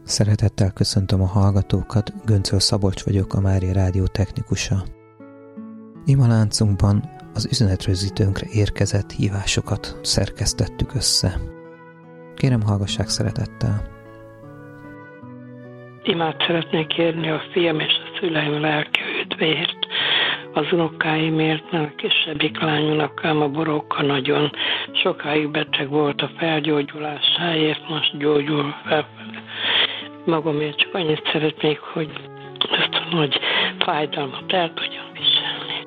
Szeretettel köszöntöm a hallgatókat, Göncöl Szabolcs vagyok, a Mária Rádió technikusa. Imaláncunkban az üzenetrögzítőnkre érkezett hívásokat szerkesztettük össze. Kérem, hallgassák szeretettel. Imát szeretnék kérni a fiam és a szüleim lelki üdvéért, az unokáimért, mert a kisebbik lányunokám, a Boróka nagyon sokáig beteg volt, a felgyógyulásáért, most gyógyul felfelé. Magamért csak annyit szeretnék, hogy ezt a nagy fájdalmat el tudjam viselni.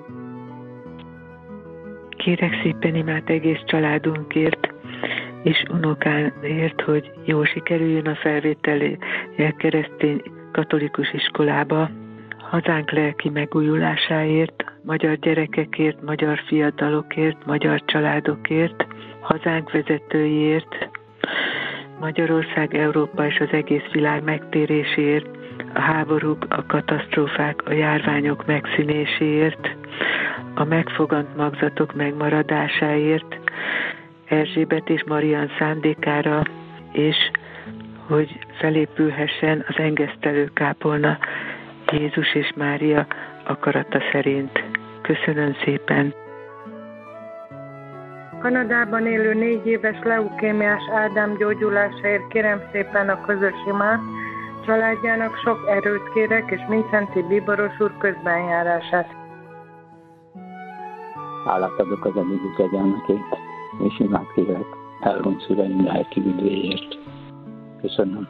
Kérek szépen imát egész családunkért és unokáért, hogy jól sikerüljön a felvételé keresztény katolikus iskolába, hazánk lelki megújulásáért, magyar gyerekekért, magyar fiatalokért, magyar családokért, hazánk vezetőiért, Magyarország, Európa és az egész világ megtéréséért, a háborúk, a katasztrófák, a járványok megszűnéséért, a megfogant magzatok megmaradásáért, Erzsébet és Marian szándékára, és hogy felépülhessen az engesztelő kápolna Jézus és Mária akarata szerint. Köszönöm szépen! Kanadában élő 4 éves leukémiás Ádám gyógyulásáért kérem szépen a közös imát, családjának sok erőt kérek, és Mincenti Bíboros úr közbenjárását. Hálát adok az eddigi kegyelmekért, és imát kérek elhunyt szüleim lelki üdvéért. Köszönöm.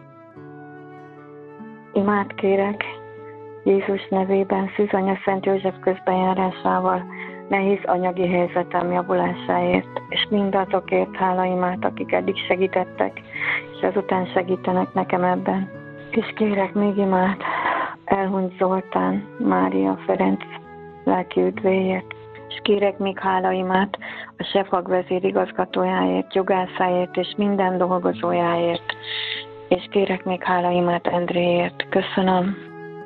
Imát kérek Jézus nevében Szűzanya Szent József közbenjárásával nehéz anyagi helyzetem javulásáért, és mindazokért hálaimát, akik eddig segítettek, és ezután segítenek nekem ebben. És kérek még imát elhunyt Zoltán, Mária, Ferenc lelki üdvéért, és kérek még hálaimát a SEFAG vezérigazgatójáért, jogászáért és minden dolgozójáért, és kérek még hálaimát Endréért. Köszönöm.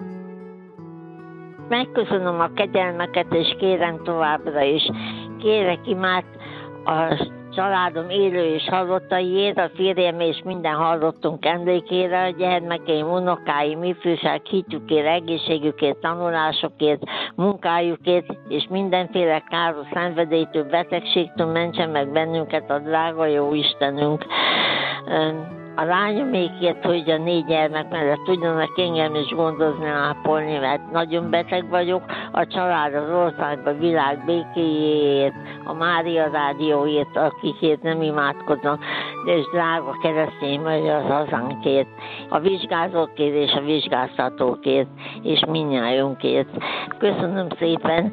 Megköszönöm a kegyelmeket, és kérem továbbra is. Kérek imát a családom élő és halottaiért, a férjem és minden halottunk emlékére, a gyermekeim, unokáim, ifjúság hitükért, egészségükért, tanulásokért, munkájukért, és mindenféle káros szenvedélytől, betegségtől mentsen meg bennünket a drága jó Istenünk. A lányomékért, hogy a 4 gyermek mellett tudjanak engem is gondozni, ápolni, mert nagyon beteg vagyok, a család, az ország, a világ békéjéért, a Mária Rádióért, akikért nem imádkoznak, és drága keresztény magyar hazánkért, a vizsgázókért és a vizsgáztatókért, és mindnyájunkért. Köszönöm szépen!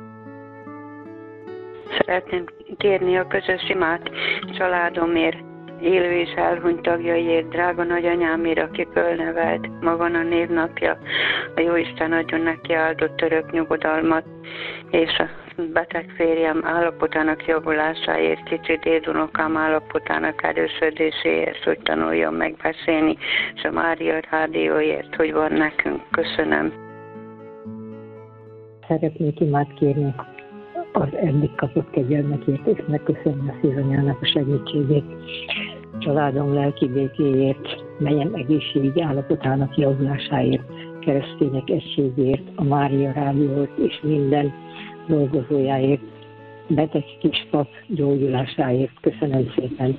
Szeretném kérni a közös imát családomért, élő és elhunyt tagjaiért, drága nagyanyámért, aki fölnevelt, ma van a névnapja, a Jóisten adjon neki áldott örök nyugodalmat, és a beteg férjem állapotának javulásáért, kicsi dédunokám állapotának erősödéséért, hogy tanuljon megbeszélni, és a Mária Rádióért, hogy van nekünk. Köszönöm. Szeretnék imát kérni az eddig kapott kegyelmekért, és megköszönni a Szűzanyának a segítségét, családom lelki békéért, melyem egészségi állapotának javulásáért, keresztények egységért, a Mária Rádióért és minden dolgozójáért, beteg kispap gyógyulásáért. Köszönöm szépen!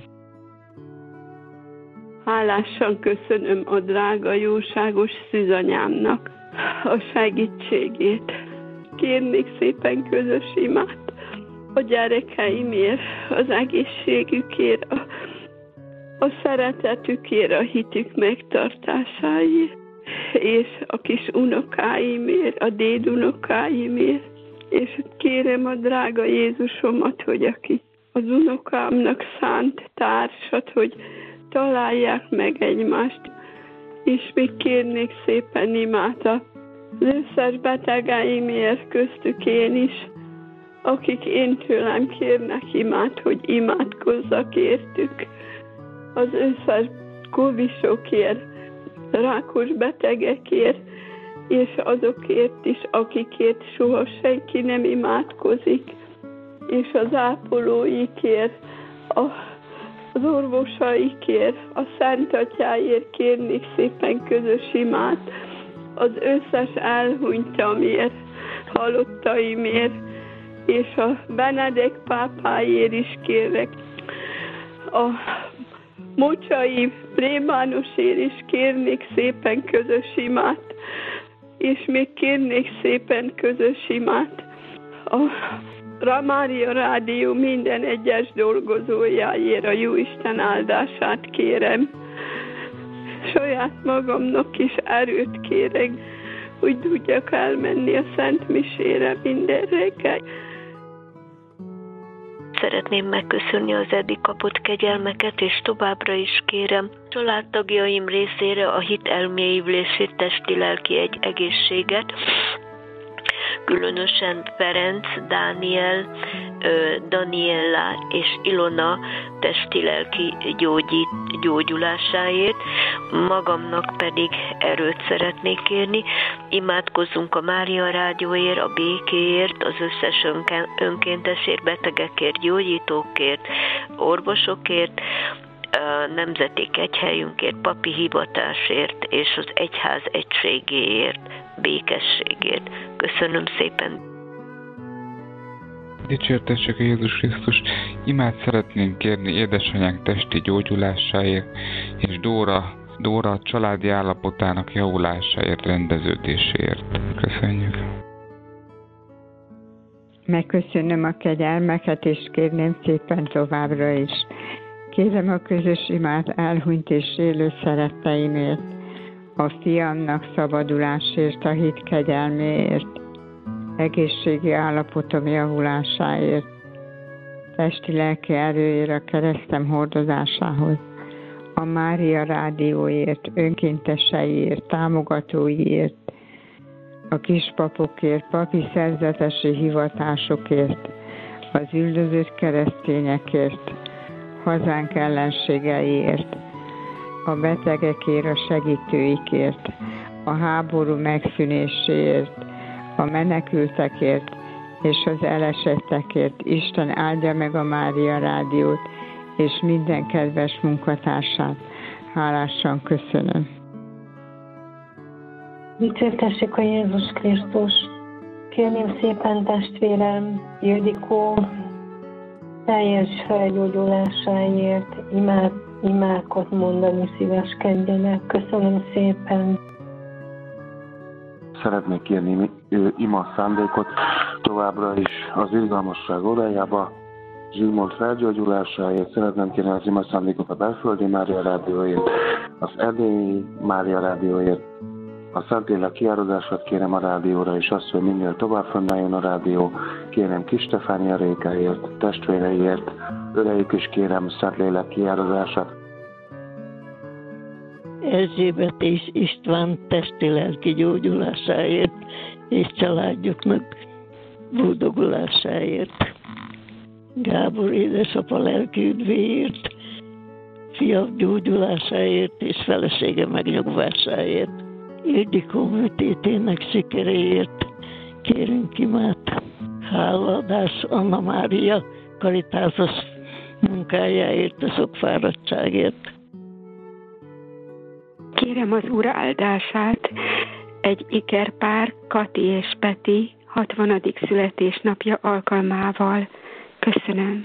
Hálásan köszönöm a drága jóságos Szűzanyámnak a segítségét. Kérnék szépen közös imát a gyerekeimért, az egészségükért, a szeretetükért, a hitük megtartásáért, és a kis unokáimért, a dédunokáimért, és kérem a drága Jézusomat, hogy aki az unokámnak szánt társat, hogy találják meg egymást, és még kérnék szépen imát az összes betegeimért, köztük én is, akik én tőlem kérnek imát, hogy imádkozzak értük. Az összes kovisokért, rákos betegekért, és azokért is, akikért soha senki nem imádkozik, és az ápolóikért, a az orvosaikért, a Szent Atyáért kérnék szépen közös imát, az összes elhunytamért, halottaimért, és a Benedek pápáért is kérek. A Mocsai plébánosért is kérnék szépen közös imát, és még kérnék szépen közös imát. A Ramária Rádió minden egyes dolgozójáért a Jóisten áldását kérem. Saját magamnak is erőt kérek, hogy tudjak elmenni a Szent Misére minden reggel. Szeretném megköszönni az eddig kapott kegyelmeket, és továbbra is kérem családtagjaim részére a hit elmélyülését, testi-lelki egészséget, különösen Ferenc, Dániel, Daniella és Ilona testi-lelki gyógyulásáért, magamnak pedig erőt szeretnék kérni. Imádkozzunk a Mária Rádióért, a békéért, az összes önkéntesért, betegekért, gyógyítókért, orvosokért, nemzeti kegyhelyünkért, papi hivatásért és az egyház egységéért, békességért. Köszönöm szépen! Dicsértessük Jézus Krisztus! Imát szeretnénk kérni édesanyánk testi gyógyulásáért, és Dóra családi állapotának javulásáért, rendeződéséért. Köszönjük! Megköszönöm a kegyelmeket, és kérném szépen továbbra is. Kérem a közös imát elhunyt és élő szeretteimért, a fiamnak szabadulásért, a hit kegyelméért, egészségi állapotom javulásáért, testi-lelki erőért a keresztem hordozásához, a Mária Rádióért, önkénteseiért, támogatóiért, a kispapokért, papi szerzetesi hivatásokért, az üldözött keresztényekért, hazánk ellenségeiért, a betegekért, a segítőikért, a háború megszűnéséért, a menekültekért és az elesettekért. Isten áldja meg a Mária Rádiót és minden kedves munkatársát. Hálásan köszönöm. Dicsértessék a Jézus Krisztus! Kérném szépen testvérem Ildikó teljes felgyógyulásáért imákat mondani szíveskedjenek. Köszönöm szépen! Szeretnék kérni ima szándékot továbbra is az irgalmasság órájába, Zsigmond felgyógyulásáért. Szeretném kérni az ima szándékot a Belföldi Mária Rádióért, az Erdélyi Mária Rádióért, a Szentlélek kiáradását kérem a rádióra, és azt, hogy minél tovább fönnálljon a rádió. Kérem Kis Stefánia Rékáért, testvéreiért, öreik is kérem Szentlélek kiáradását. Erzsébet és István testi-lelki gyógyulásáért és családjuknak boldogulásáért. Gábor édesapa lelki üdvéért, fia gyógyulásáért és felesége megnyugvásáért. Ildikó műtétének sikeréért kérünk imát. Hálaadás Anna Mária karitásos munkájáért, a sok fáradtságért. Kérem az Úr áldását egy ikerpár, Kati és Peti 60. születésnapja alkalmával. Köszönöm.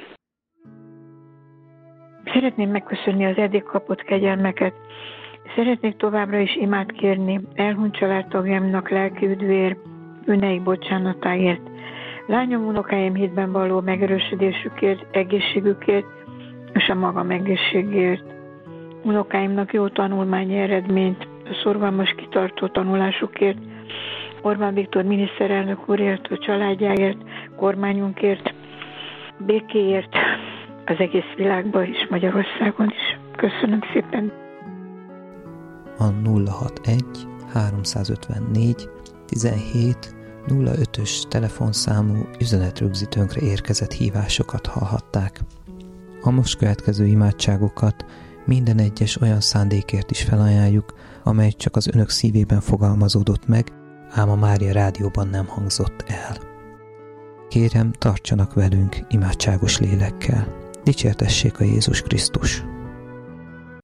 Szeretném megköszönni az eddig kapott kegyelmeket. Szeretnék továbbra is imát kérni elhunyt családtagjaimnak lelki üdvéért, bűneik bocsánatáért, lányom, unokáim hitben való megerősödésükért, egészségükért és a magam egészségért. Unokáimnak jó tanulmányi eredményt, szorgalmas kitartó tanulásukért, Orbán Viktor miniszterelnök úrért, a családjáért, kormányunkért, békéért, az egész világban is, Magyarországon is. Köszönöm szépen! A 061 354 17 05-ös telefonszámú üzenetrögzítőnkre érkezett hívásokat hallhatták. A most következő imádságokat minden egyes olyan szándékért is felajánljuk, amely csak az önök szívében fogalmazódott meg, ám a Mária Rádióban nem hangzott el. Kérem, tartsanak velünk imádságos lélekkel. Dicsértessék a Jézus Krisztus!